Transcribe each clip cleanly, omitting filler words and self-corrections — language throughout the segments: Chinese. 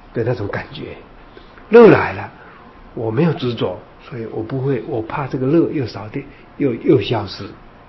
的那种感觉。乐来了，我没有执着，所以我不会，我怕这个乐又少掉，又消失。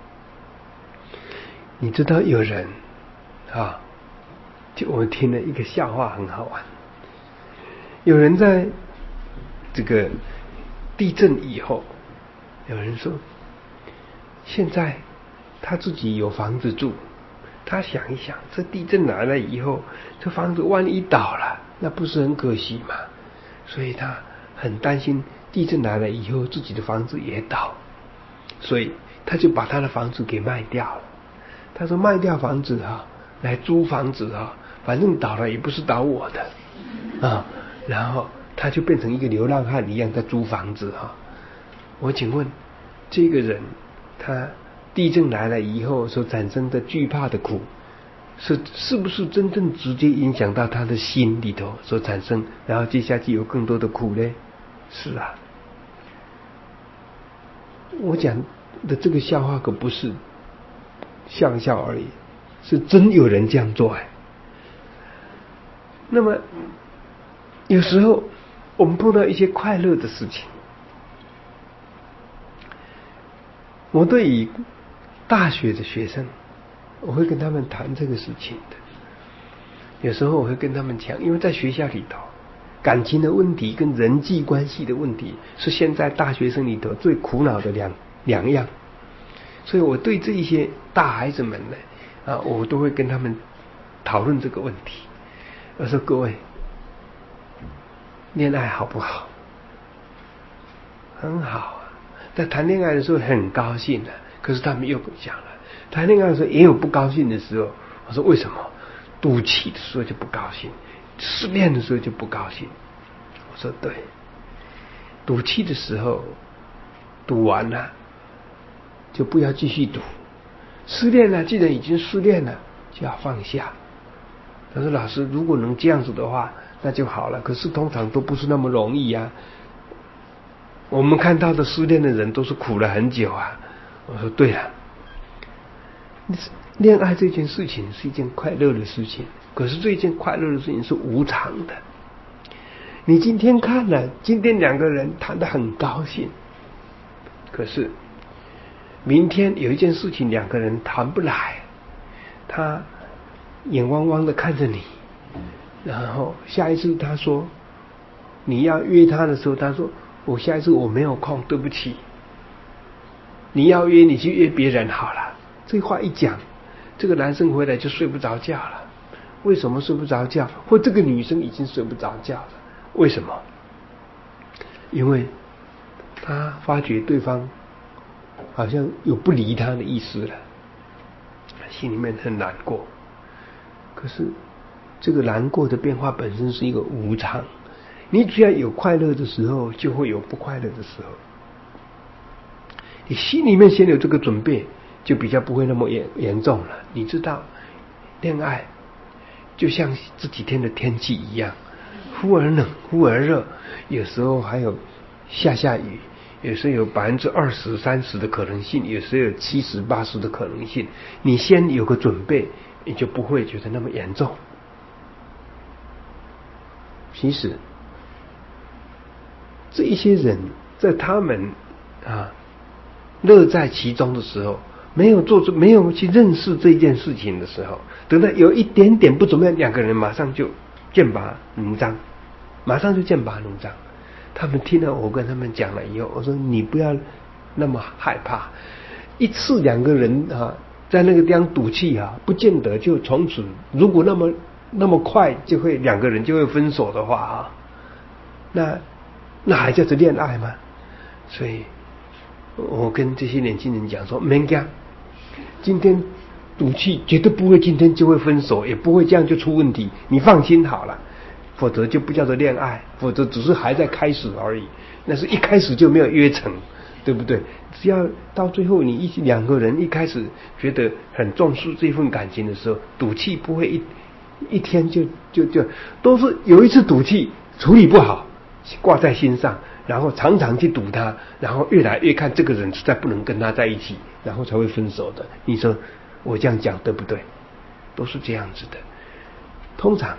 你知道有人啊，就我听了一个笑话，很好玩。有人在这个地震以后，有人说，现在他自己有房子住，他想一想，这地震来了以后，这房子万一倒了，那不是很可惜吗？所以他很担心地震来了以后自己的房子也倒，所以他就把他的房子给卖掉了。他说卖掉房子来租房子反正倒了也不是倒我的然后他就变成一个流浪汉一样在租房子我请问这个人他地震来了以后所产生的惧怕的苦是不是真正直接影响到他的心里头所产生，然后接下去有更多的苦呢？是啊，我讲的这个笑话可不是笑笑而已，是真有人这样做那么有时候我们碰到一些快乐的事情，我对于大学的学生，我会跟他们谈这个事情的。有时候我会跟他们讲，因为在学校里头，感情的问题跟人际关系的问题是现在大学生里头最苦恼的两样。所以我对这一些大孩子们呢，我都会跟他们讨论这个问题。我说各位，恋爱好不好？很好在谈恋爱的时候很高兴可是他们又讲了，谈恋爱的时候也有不高兴的时候。我说为什么？赌气的时候就不高兴，失恋的时候就不高兴。我说对，赌气的时候赌完了就不要继续赌，失恋了既然已经失恋了就要放下。他说老师，如果能这样子的话那就好了，可是通常都不是那么容易我们看到的失恋的人都是苦了很久我说对了，恋爱这件事情是一件快乐的事情，可是这件快乐的事情是无常的。你今天看了，今天两个人谈得很高兴，可是明天有一件事情两个人谈不来，他眼汪汪的看着你，然后下一次他说你要约他的时候，他说我下一次我没有空，对不起，你要约你去约别人好了。这话一讲，这个男生回来就睡不着觉了。为什么睡不着觉？或这个女生已经睡不着觉了？为什么？因为他发觉对方好像有不理他的意思了，心里面很难过。可是这个难过的变化本身是一个无常，你只要有快乐的时候，就会有不快乐的时候。你心里面先有这个准备，就比较不会那么严重了。你知道，恋爱就像这几天的天气一样，忽而冷忽而热，有时候还有下雨，有时候有20%、30%的可能性，有时候有70%、80%的可能性。你先有个准备，你就不会觉得那么严重。其实这一些人在他们乐在其中的时候，没有去认识这件事情的时候，等到有一点点不怎么样，两个人马上就剑拔弩张，他们听了我跟他们讲了以后，我说你不要那么害怕，一次两个人在那个地方赌气不见得就从此，如果那么快就会两个人就会分手的话那还叫做恋爱吗？所以我跟这些年轻人讲说，免惊，今天赌气绝对不会今天就会分手，也不会这样就出问题，你放心好了，否则就不叫做恋爱，否则只是还在开始而已，那是一开始就没有约成，对不对？只要到最后你两个人一开始觉得很重视这份感情的时候，赌气不会一天就都是有一次赌气处理不好挂在心上，然后常常去赌他，然后越来越看这个人实在不能跟他在一起，然后才会分手的。你说我这样讲对不对？都是这样子的。通常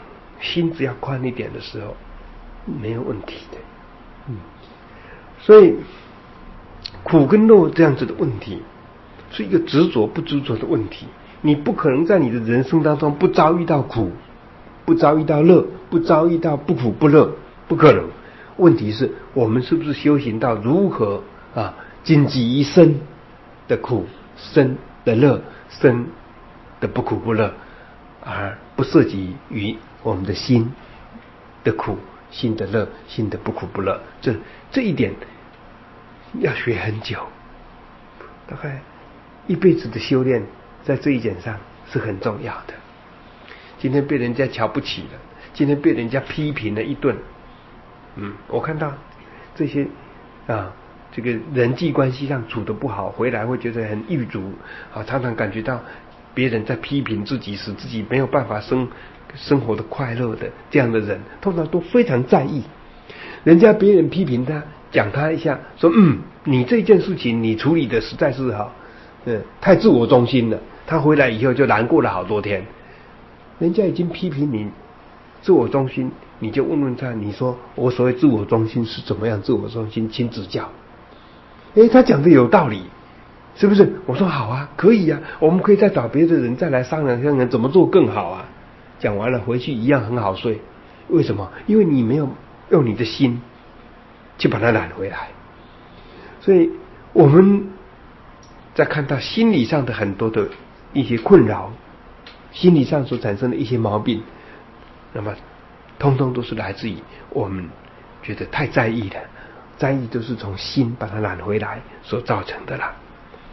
心只要宽一点的时候，没有问题的。所以苦跟乐这样子的问题，是一个执着不执着的问题。你不可能在你的人生当中不遭遇到苦，不遭遇到乐，不遭遇到不苦不乐，不可能。问题是我们是不是修行到如何尽己一生的苦，生的乐，生的不苦不乐，而不涉及于我们的心的苦，心的乐，心的不苦不乐。这一点要学很久，大概一辈子的修炼，在这一点上是很重要的。今天被人家瞧不起了，今天被人家批评了一顿，我看到这些这个人际关系上处得不好，回来会觉得很郁卒常常感觉到别人在批评自己，使自己没有办法生活的快乐的这样的人，通常都非常在意。人家别人批评他，讲他一下，说你这件事情你处理的实在是太自我中心了。他回来以后就难过了好多天。人家已经批评你自我中心，你就问问他，你说我所谓自我中心是怎么样自我中心，请指教。他讲的有道理，是不是？我说好啊，可以啊，我们可以再找别的人再来商量商量怎么做更好啊。讲完了回去一样很好睡。为什么？因为你没有用你的心去把它揽回来。所以我们在看到心理上的很多的一些困扰，心理上所产生的一些毛病，那么通通都是来自于我们觉得太在意了，在意都是从心把它揽回来所造成的啦。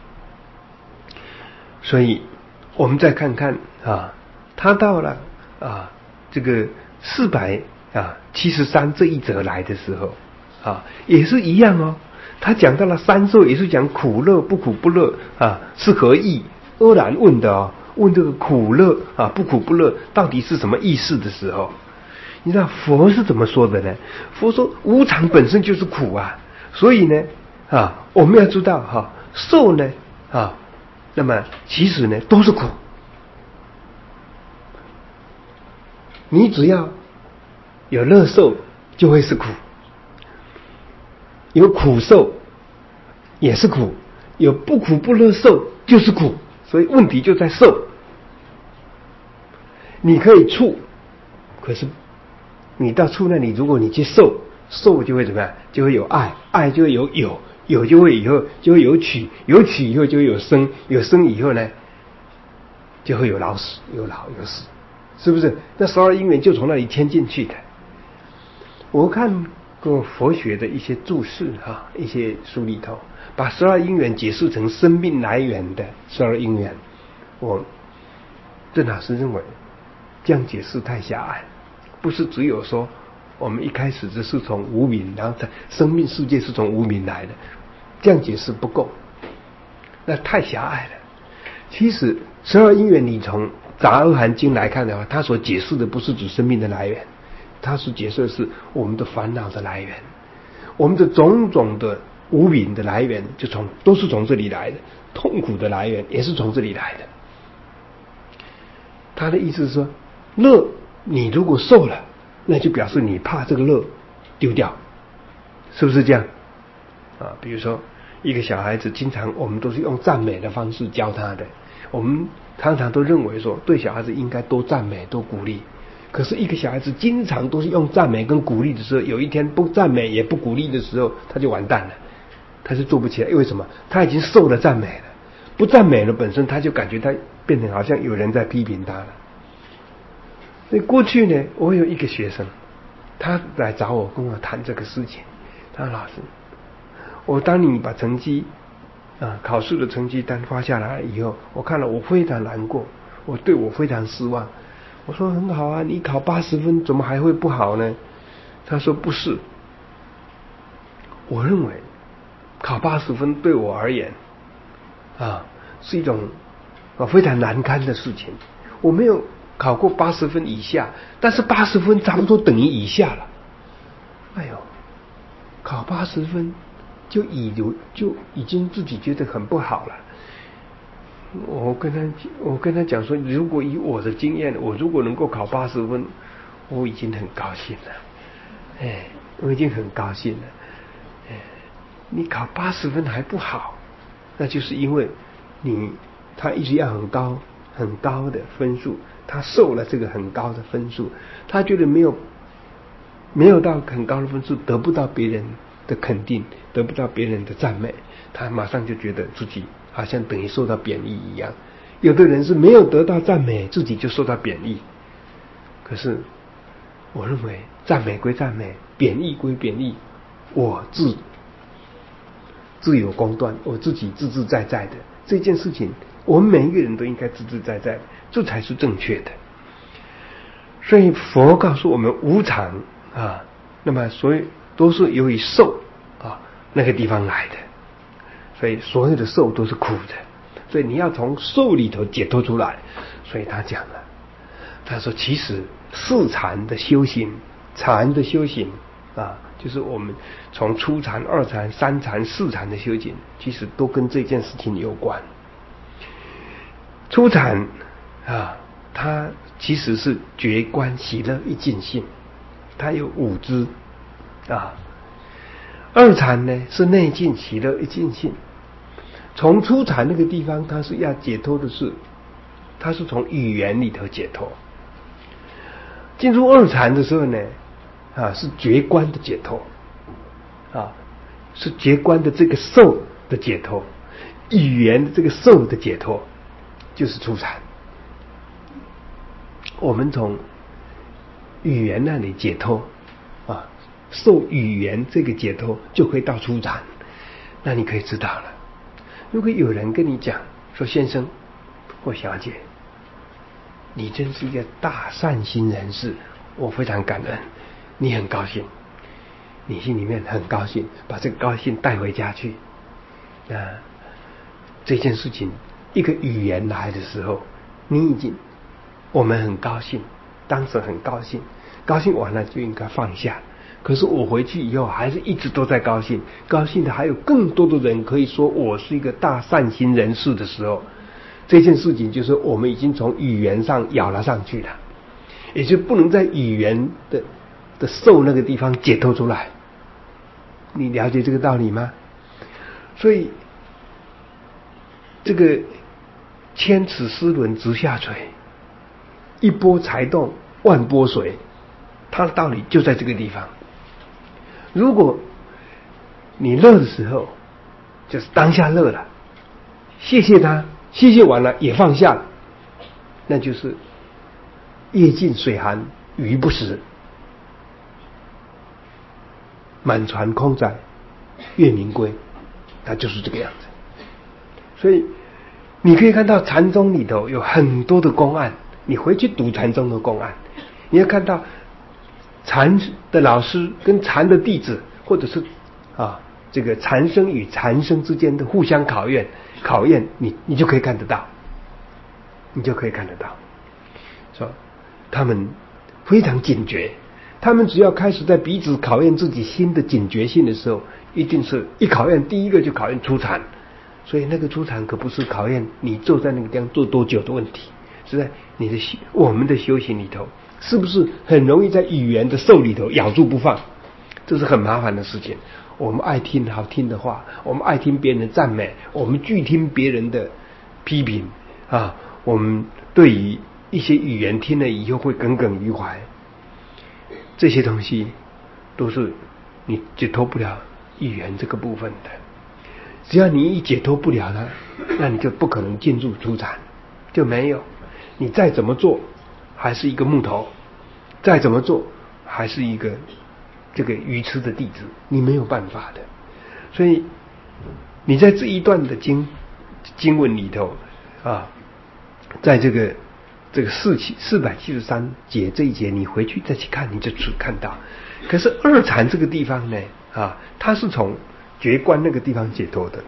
所以我们再看看他到了这个473这一则来的时候也是一样哦。他讲到了三受，也是讲苦乐不苦不乐是何意？阿难问的问这个苦乐不苦不乐到底是什么意思的时候，你知道佛是怎么说的呢？佛说无常本身就是苦所以呢我们要知道受呢那么其实呢都是苦。你只要有乐受就会是苦，有苦受也是苦，有不苦不乐受就是苦。所以问题就在受。你可以触，可是你到触那里，如果你去受就会怎么样？就会有爱，爱就会有就会以后就会有取，有取以后就会有生，有生以后呢就会有老死，有老有死，是不是？那12因缘就从那里牵进去的。我看过佛学的一些注释一些书里头把12因缘解释成生命来源的12因缘，我郑老师认为这样解释太狭隘，不是只有说我们一开始只是从无明，然后生命世界是从无明来的，这样解释不够，那太狭隘了。其实12因缘你从杂阿含经来看的话，它所解释的不是指生命的来源，它是解释的是我们的烦恼的来源，我们的种种的无明的来源都是从这里来的，痛苦的来源也是从这里来的。他的意思是说，乐你如果受了，那就表示你怕这个乐丢掉，是不是这样比如说一个小孩子，经常我们都是用赞美的方式教他的，我们常常都认为说对小孩子应该多赞美多鼓励。可是一个小孩子经常都是用赞美跟鼓励的时候，有一天不赞美也不鼓励的时候，他就完蛋了，他是做不起来。为什么？他已经受了赞美了，不赞美了本身他就感觉他变成好像有人在批评他了。所以过去呢，我有一个学生，他来找我跟我谈这个事情。他说老师，我当你把成绩考试的成绩单发下来以后，我看了我非常难过，我非常失望。我说很好啊，你考80分怎么还会不好呢？他说不是，我认为考80分对我而言是一种非常难堪的事情。我没有考过80分以下，但是80分差不多等于以下了。哎呦，考80分就已经自己觉得很不好了。我跟他讲说，如果以我的经验，我如果能够考80分， 我已经很高兴了，我已经很高兴了，你考80分还不好，那就是因为他一直要很高的分数，他受了这个很高的分数，他觉得没有到很高的分数，得不到别人的肯定，得不到别人的赞美，他马上就觉得自己好像等于受到贬义一样。有的人是没有得到赞美，自己就受到贬义。可是我认为赞美归赞美，贬义归贬义，我自有公断，我自己自自在在的这件事情，我们每一个人都应该自自在在，这才是正确的。所以佛告诉我们无常啊，那么所以都是由于受啊那个地方来的，所以所有的受都是苦的，所以你要从受里头解脱出来。所以他讲了，他说其实四禅的修行，禅的修行啊，就是我们从初禅、二禅、三禅、四禅的修行，其实都跟这件事情有关。初禅啊，它其实是觉观喜乐一尽性，它有5支啊。二禅呢是内尽喜乐一尽性。从初禅那个地方，它是要解脱的是，它是从语言里头解脱。进入二禅的时候呢，是觉观的解脱，是觉观的这个受的解脱，语言的这个受的解脱，就是初禅。我们从语言那里解脱受语言这个解脱，就可以到初禅。那你可以知道了，如果有人跟你讲说，先生或小姐，你真是一个大善心人士，我非常感恩，你很高兴，你心里面很高兴，把这个高兴带回家去。这件事情一个语言来的时候，我们很高兴，当时很高兴，高兴完了就应该放下。可是我回去以后还是一直都在高兴，高兴的还有更多的人可以说我是一个大善心人士的时候，这件事情就是我们已经从语言上咬了上去了，也就不能在语言的受那个地方解脱出来。你了解这个道理吗？所以这个千尺丝纶直下垂，一波才动万波随，它的道理就在这个地方。如果你乐的时候，就是当下乐了，谢谢他，谢谢完了也放下了，那就是夜尽水寒鱼不食，满船空载月明归，它就是这个样子。所以你可以看到禅宗里头有很多的公案，你回去读禅宗的公案，你要看到禅的老师跟禅的弟子，或者是这个禅生与禅生之间的互相考验，你就可以看得到，说他们非常警觉，他们只要开始在彼此考验自己心的警觉性的时候，一定是一考验第一个就考验初禅。所以那个初禅可不是考验你坐在那个地方坐多久的问题，是在我们的修行里头是不是很容易在语言的受里头咬住不放，这是很麻烦的事情。我们爱听好听的话，我们爱听别人的赞美，我们拒听别人的批评我们对于一些语言听了以后会耿耿于怀，这些东西都是你解脱不了语言这个部分的。只要你一解脱不了它，那你就不可能进入初禅，就没有。你再怎么做还是一个木头，再怎么做还是一个这个愚痴的弟子，你没有办法的。所以你在这一段的经文里头在这个473节这一节，你回去再去看，你就看到。可是二禅这个地方呢它是从觉观那个地方解脱的。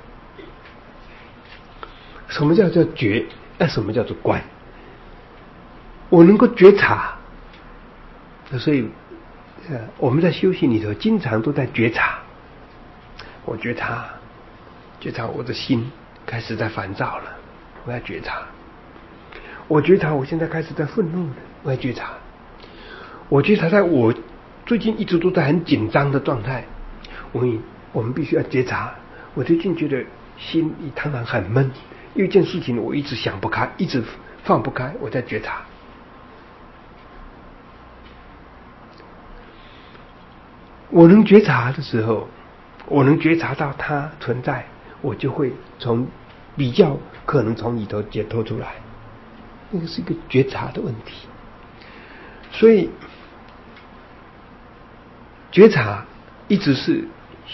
什么叫做觉？什么叫做观？我能够觉察，所以我们在修行里头经常都在觉察。我觉察我的心开始在烦躁了，我要觉察。我觉察我现在开始在愤怒了，我要觉察。 我觉察在我最近一直都在很紧张的状态，我们必须要觉察。我最近觉得心里常常很闷，有一件事情我一直想不开，一直放不开，我在觉察。我能觉察的时候，我能觉察到它存在，我就会比较可能从里头解脱出来。那个是一个觉察的问题，所以觉察一直是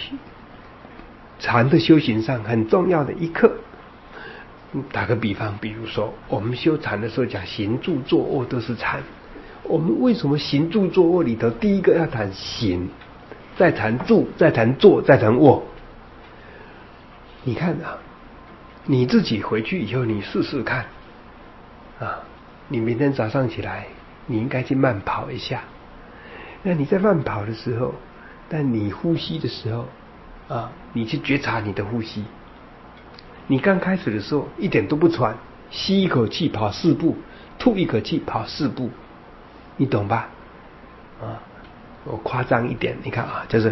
禅的修行上很重要的一课。打个比方，比如说我们修禅的时候讲行住坐卧都是禅，我们为什么行住坐卧里头第一个要谈行，再谈住，再谈坐，再谈卧？你看啊，你自己回去以后你试试看啊，你明天早上起来你应该去慢跑一下。那你在慢跑的时候，但你呼吸的时候啊，你去觉察你的呼吸。你刚开始的时候一点都不喘，吸一口气跑4步，吐一口气跑4步，你懂吧？啊，我夸张一点，你看啊，就是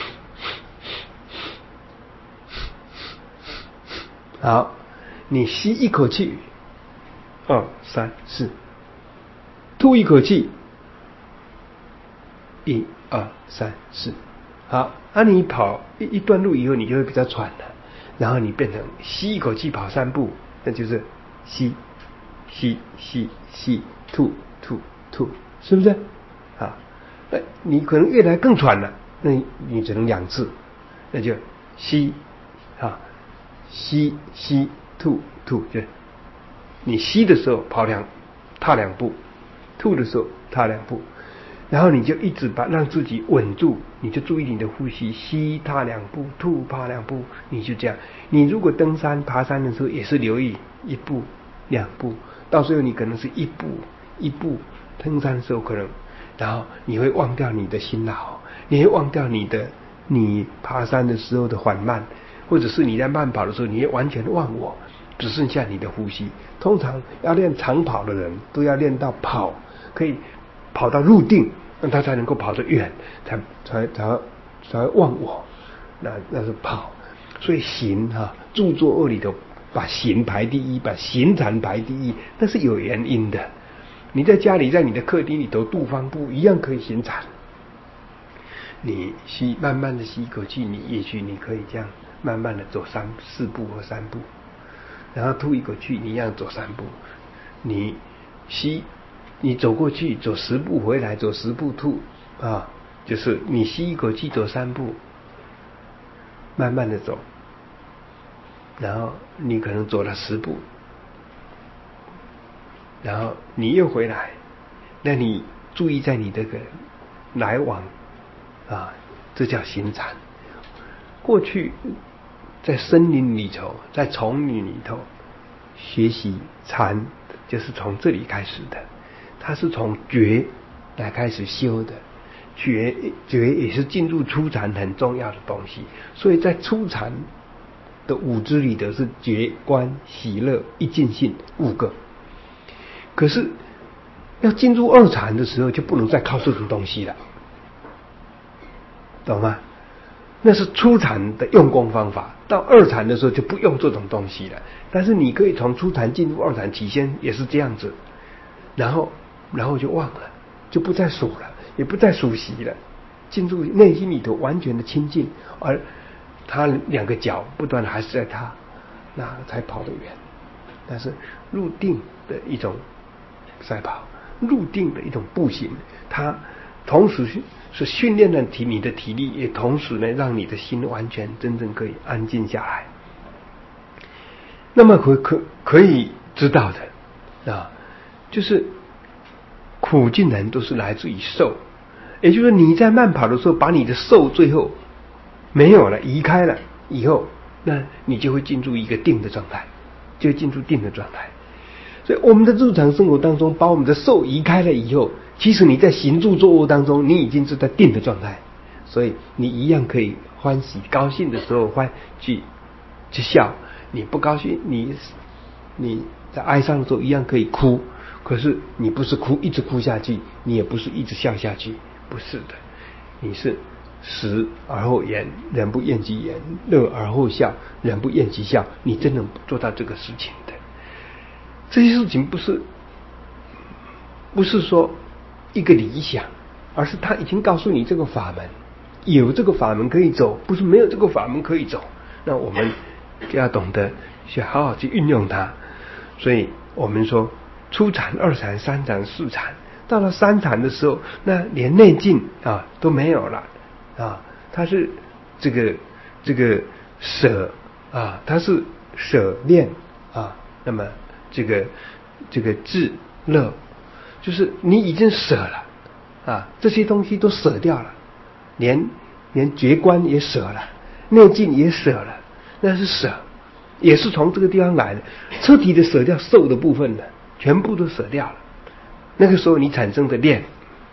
好，你吸一口气，2、3、4，吐一口气，1、2、3、4，好，你跑一段路以后，你就会比较喘了。然后你变成吸一口气跑3步，那就是吸吸吸吸吐吐吐，是不是？啊，你可能越来更喘了，那你只能2次，那就吸吸吸吐吐，就你吸的时候踏2步，吐的时候踏2步。然后你就一直让自己稳住，你就注意你的呼吸，吸踏2步，吐踏2步，你就这样。你如果登山爬山的时候也是留意1步2步，到最后你可能是1步1步，登山的时候可能，然后你会忘掉你的辛劳，你会忘掉你爬山的时候的缓慢，或者是你在慢跑的时候你会完全忘我，只剩下你的呼吸。通常要练长跑的人都要练到可以跑到入定，那他才能够跑得远，才会忘我，那是跑。所以行住坐卧里头把行排第一，把行禅排第一，那是有原因的。你在家里，在你的客厅里头度方步一样可以行禅。你慢慢的吸一口气，也许你可以这样慢慢的走4步或3步，然后吐一口气，你一样走3步。你走过去走10步回来，走10步吐啊，就是你吸一口气走3步，慢慢的走，然后你可能走了10步，然后你又回来，那你注意在你这个来往啊，这叫行禅。过去在森林里头，在丛林里头学习禅，就是从这里开始的。它是从觉来开始修的，觉也是进入初禅很重要的东西。所以在初禅的5支里头是觉、观、喜乐、一尽性5个。可是要进入2禅的时候，就不能再靠这种东西了，懂吗？那是初禅的用功方法，到2禅的时候就不用这种东西了。但是你可以从初禅进入2禅，起先也是这样子，然后就忘了，就不再数了，也不再数息了，进入内心里头完全的清净，而他2个脚不断的还是在他，那才跑得远。但是入定的一种赛跑，入定的一种步行，它同时是训练了你的体力，也同时呢让你的心完全真正可以安静下来。那么可以知道的啊，就是苦尽人都是来自于受，也就是你在慢跑的时候，把你的受最后没有了，移开了以后，那你就会进入一个定的状态，就会进入定的状态。所以我们的日常生活当中，把我们的受移开了以后，其实你在行住坐卧当中，你已经是在定的状态，所以你一样可以欢喜高兴的时候去笑，你不高兴，你在哀伤的时候一样可以哭， 可是你不是一直哭下去，你也不是一直笑下去，不是的，你是食而后言，人不厌其言；乐而后笑，人不厌其笑。你真能做到这个事情的。这些事情不是说一个理想，而是他已经告诉你这个法门，有这个法门可以走，不是没有这个法门可以走。那我们就要懂得去好好去运用它。所以我们说初禅、二禅、三禅、四禅，到了三禅的时候，那连内境都没有了它是这个舍它是舍念那么这个智乐，就是你已经舍了这些东西都舍掉了，连觉观也舍了，内境也舍了，那是舍，也是从这个地方来的，彻底的舍掉受的部分了，全部都舍掉了。那个时候你产生的念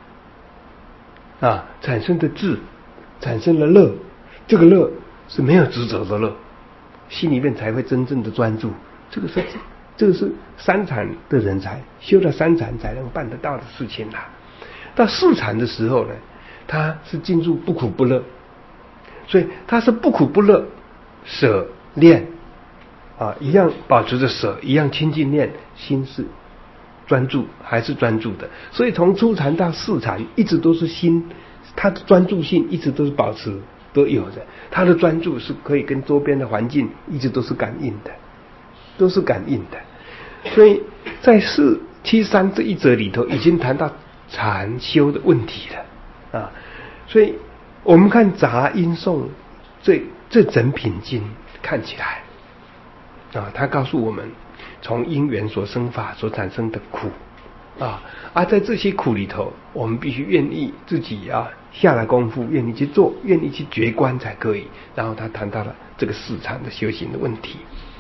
产生的智，产生了乐，这个乐是没有执着的乐，心里面才会真正的专注。这个是三禅的人才修了三禅才能办得到的事情啦。到四禅的时候呢，他是进入不苦不乐，所以他是不苦不乐，舍念一样保持着舍，一样清净念，心是专注，还是专注的。所以从初禅到四禅一直都是心，他的专注性一直都是保持都有的，他的专注是可以跟周边的环境一直都是感应的，都是感应的。所以在四七三这一则里头已经谈到禅修的问题了所以我们看杂音颂这整品经看起来他告诉我们从因缘所生法所产生的苦在这些苦里头，我们必须愿意自己下来功夫，愿意去做，愿意去觉观才可以。然后他谈到了这个四禅的修行的问题。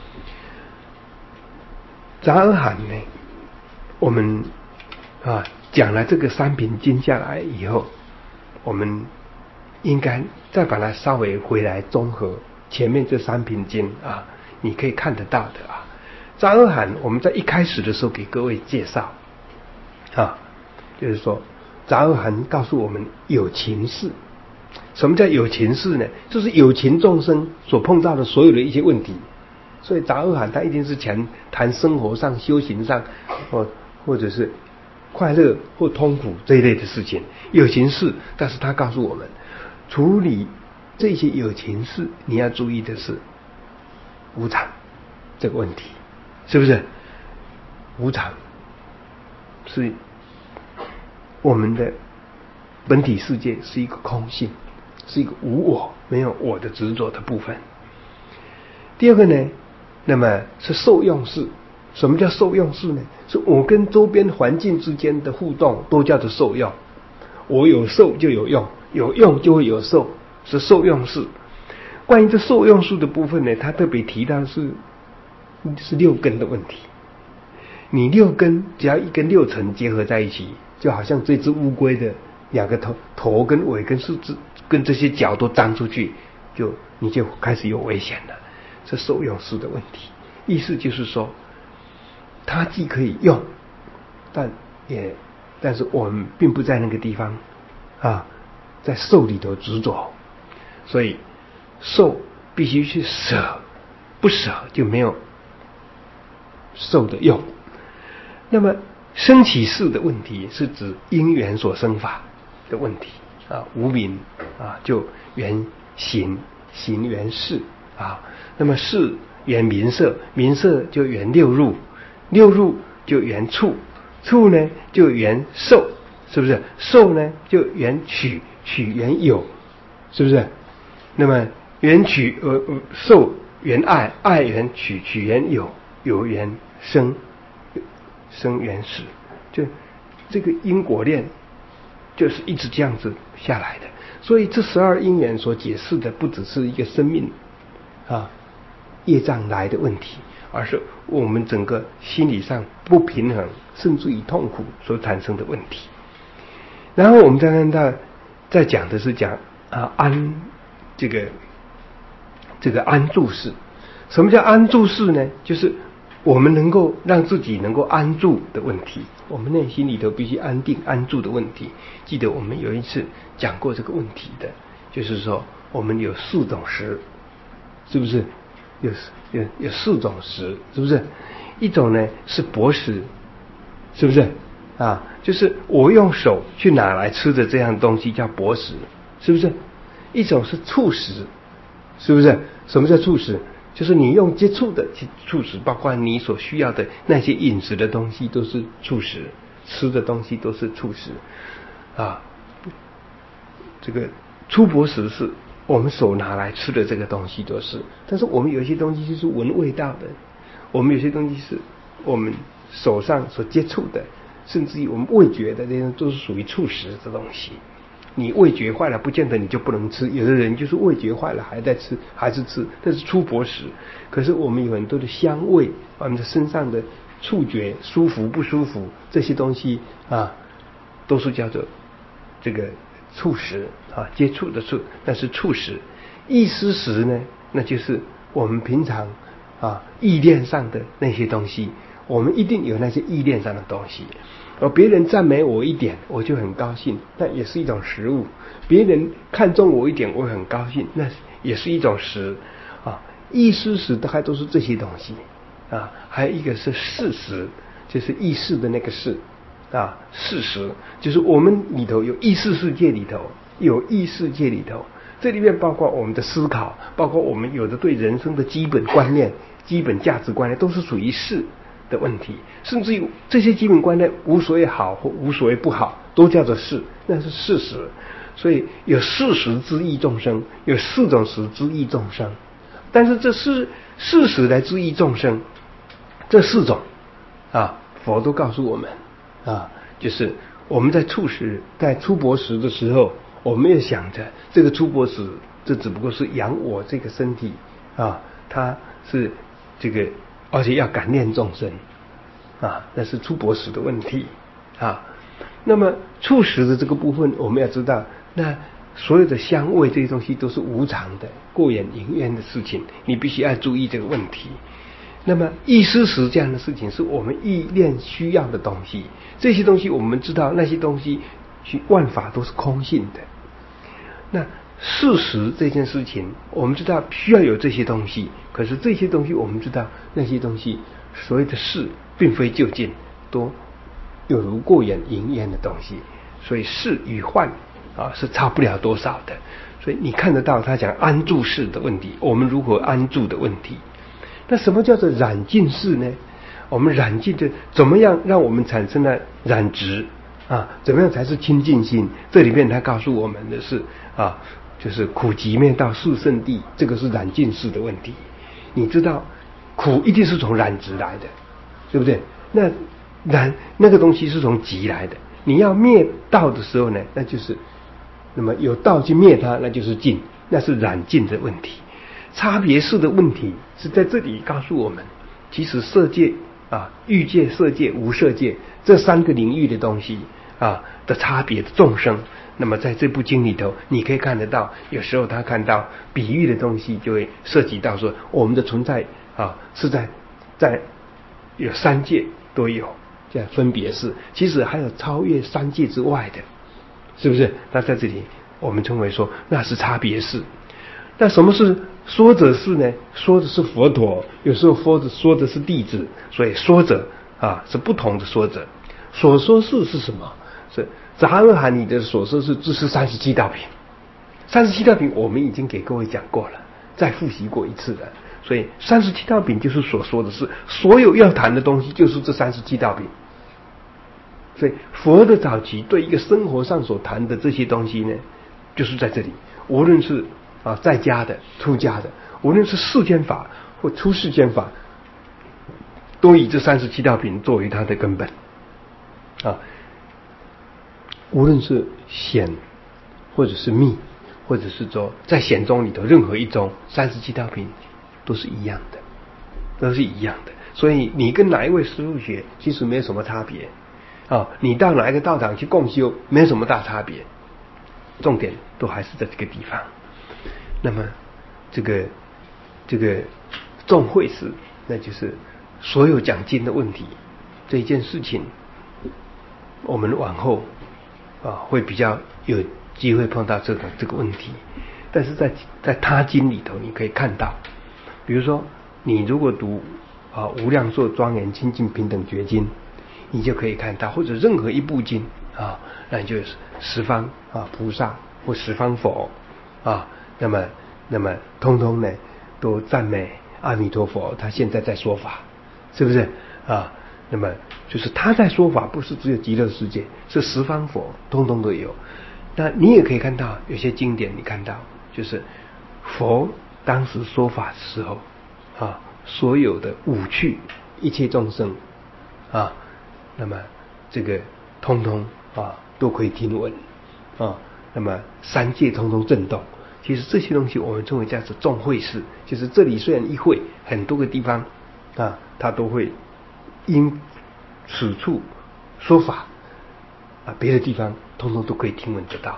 杂阿含呢，我们讲了这个三品经下来以后，我们应该再把它稍微回来综合前面这三品经你可以看得到的杂阿含我们在一开始的时候给各位介绍就是说杂阿含告诉我们有情事。什么叫有情事呢？就是有情众生所碰到的所有的一些问题。所以杂阿含它一定是谈生活上修行上或者是快乐或痛苦这一类的事情，有情事。但是他告诉我们处理这些有情事，你要注意的是无常这个问题，是不是？无常是我们的本体世界是一个空性，是一个无我，没有我的执着的部分。第二个呢，那么是受用事。什么叫受用事呢？是我跟周边环境之间的互动都叫做受用。我有受就有用，有用就会有受，是受用事。关于这受用事的部分呢，他特别提到是六根的问题。你六根只要一根六尘结合在一起，就好像这只乌龟的两个头跟尾跟四肢跟这些脚都张出去，你就开始有危险了。是受用事的问题。意思就是说它既可以用，但是我们并不在那个地方在受里头执着，所以受必须去舍，不舍就没有受的用。那么生起事的问题是指因缘所生法的问题无明就缘行，行缘事那么事缘名色，名色就缘六入，六入就缘触，触呢就缘受，是不是？受呢就缘取，取缘有，是不是？那么缘取受缘爱，爱缘取，取缘有，有缘生，生缘死，就这个因果链就是一直这样子下来的。所以这12因缘所解释的不只是一个生命业障来的问题，而是我们整个心理上不平衡甚至于痛苦所产生的问题。然后我们再讲的是讲安这个安住事。什么叫安住事呢？就是我们能够让自己能够安住的问题。 我们内心里头必须安定安住的问题。记得我们有一次讲过这个问题的，就是说我们有4种识，是不是？有4种识，是不是？一种呢是薄识，是不是？就是我用手去拿来吃的这样东西叫薄识，是不是？一种是触识，是不是？什么叫触识？就是你用接触的去触识，包括你所需要的那些饮食的东西都是触识，吃的东西都是触识这个粗薄识是我们手拿来吃的这个东西都是，但是我们有些东西就是闻味道的，我们有些东西是我们手上所接触的，甚至于我们味觉的这些都是属于触识的东西。你味觉坏了不见得你就不能吃，有的人就是味觉坏了还在吃，还是吃，这是粗薄识。可是我们有很多的香味，我们的身上的触觉舒服不舒服这些东西都是叫做这个触识接触的触，那是触识。意识识呢，那就是我们平常意念上的那些东西，我们一定有那些意念上的东西。而别人赞美我一点，我就很高兴，那也是一种识物；别人看重我一点，我很高兴，那也是一种识意识识大概都是这些东西还有一个是识识，就是意识的那个识识识，就是我们里头有意识世界里头，有意识界里头，这里面包括我们的思考，包括我们有的对人生的基本观念、基本价值观念，都是属于识的问题，甚至于这些基本观念无所谓好或无所谓不好，都叫做识，那是事实。所以有事实之意众生，有4种识之意众生，但是这是事实来之意众生，这4种佛都告诉我们就是我们在触识、在粗薄识的时候，我们也想着这个粗薄识，这只不过是养我这个身体它是这个，而且要感念众生那是粗薄识的问题那么触识的这个部分，我们要知道，那所有的香味这些东西都是无常的、过眼云烟的事情，你必须要注意这个问题。那么意识识这样的事情是我们意念需要的东西，这些东西我们知道，那些东西万法都是空性的。那事实这件事情，我们知道需要有这些东西，可是这些东西我们知道，那些东西所谓的事并非究竟，都有如过眼云烟的东西，所以事与幻是差不了多少的。所以你看得到他讲安住事的问题，我们如何安住的问题。那什么叫做染净事呢？我们染净的怎么样让我们产生了染执怎么样才是清净心？这里面他告诉我们的是就是苦集灭道四圣谛，这个是染净事的问题。你知道苦一定是从染执来的，对不对？那个东西是从集来的，你要灭道的时候呢，那就是那么有道去灭它，那就是净，那是染净的问题。差别事的问题是在这里告诉我们，其实色界欲界、色界、无色界这3个领域的东西的差别的众生，那么在这部经里头你可以看得到，有时候他看到比喻的东西就会涉及到说我们的存在是在有3界都有这样分别是，其实还有超越3界之外的，是不是？那在这里我们称为说那是差别事。那什么是说者是呢？说的是佛陀，有时候说的是弟子，所以说者是不同的说者。所说事是什么？是杂阿含你的所说是这是37道品。37道品我们已经给各位讲过了，再复习过一次了。所以37道品就是所说的是，所有要谈的东西就是这37道品。所以佛的早期对一个生活上所谈的这些东西呢，就是在这里，无论是在家的、出家的，无论是世间法或出世间法，都以这37道品作为它的根本无论是显或者是密，或者是说在显宗里头任何一宗，37道品都是一样的，都是一样的。所以你跟哪一位师父学，其实没有什么差别你到哪一个道场去共修，没有什么大差别，重点都还是在这个地方。那么这个众会事，那就是所有讲经的问题，这一件事情我们往后会比较有机会碰到这个问题。但是在他经里头，你可以看到，比如说你如果读无量寿庄严清净平等觉经，你就可以看到，或者任何一部经那你就十方菩萨或十方佛那么通通呢都赞美阿弥陀佛，他现在在说法，是不是那么就是他在说法，不是只有极乐世界，是十方佛通通都有。那你也可以看到有些经典，你看到就是佛当时说法的时候所有的五趣一切众生那么这个通通都可以听闻那么三界通通震动。其实这些东西我们称为叫做众会事，就是这里虽然一会，很多个地方它都会因此处说法别的地方通通都可以听闻得到。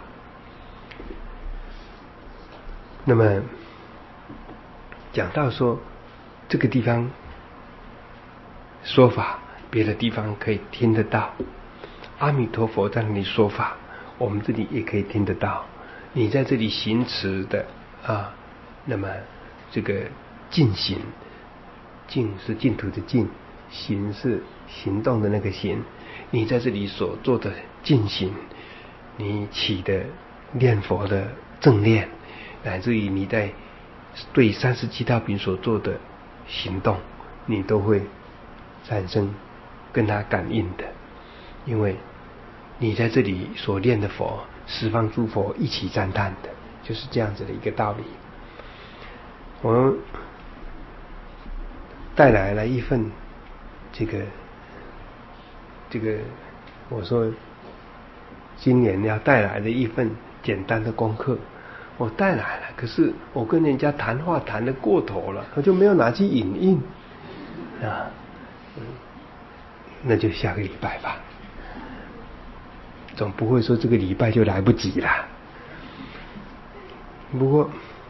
那么讲到说这个地方说法，别的地方可以听得到，阿弥陀佛在那里说法，我们这里也可以听得到。你在这里行持的那么这个进行，进是净土的进，行是行动的那个行，你在这里所做的进行，你起的念佛的正念，乃至于你在对37道品所做的行动，你都会产生跟他感应的。因为你在这里所念的佛，十方诸佛一起赞叹的，就是这样子的一个道理。我带来了一份这个我说今年要带来的一份简单的功课，我带来了，可是我跟人家谈话谈得过头了，我就没有拿去影印那就下个礼拜吧，总不会说这个礼拜就来不及了。不过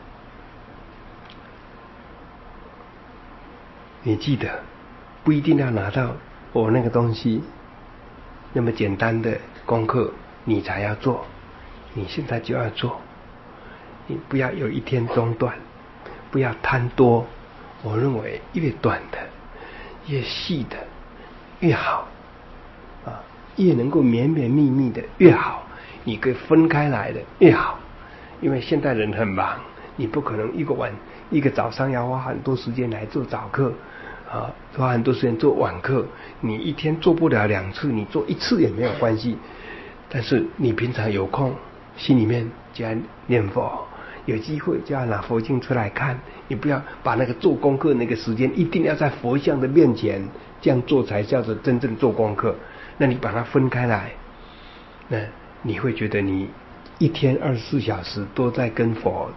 你记得，不一定要拿到我那个东西那么简单的功课你才要做，你现在就要做，你不要有一天中断，不要贪多。我认为越短的越细的越好越能够绵绵密密的越好，你可以分开来的越好。因为现代人很忙，你不可能一个早上要花很多时间来做早课花很多时间做晚课，你一天做不了2次，你做1次也没有关系。但是你平常有空，心里面就要念佛，有机会就要拿佛经出来看，你不要把那个做功课那个时间一定要在佛像的面前，这样做才叫做真正做功课。那你把它分开来，那你会觉得你一天24小时都在跟佛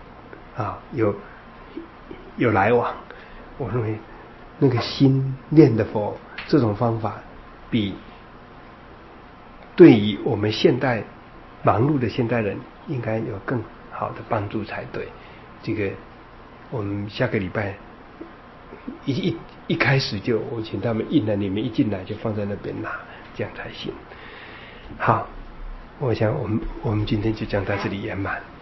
有来往。我认为那个心念的佛这种方法，比对于我们现代忙碌的现代人应该有更好的帮助才对。这个我们下个礼拜一开始就我请他们印了，你们一进来就放在那边拿，这样才行。好，我想我们今天就讲到这里圆满。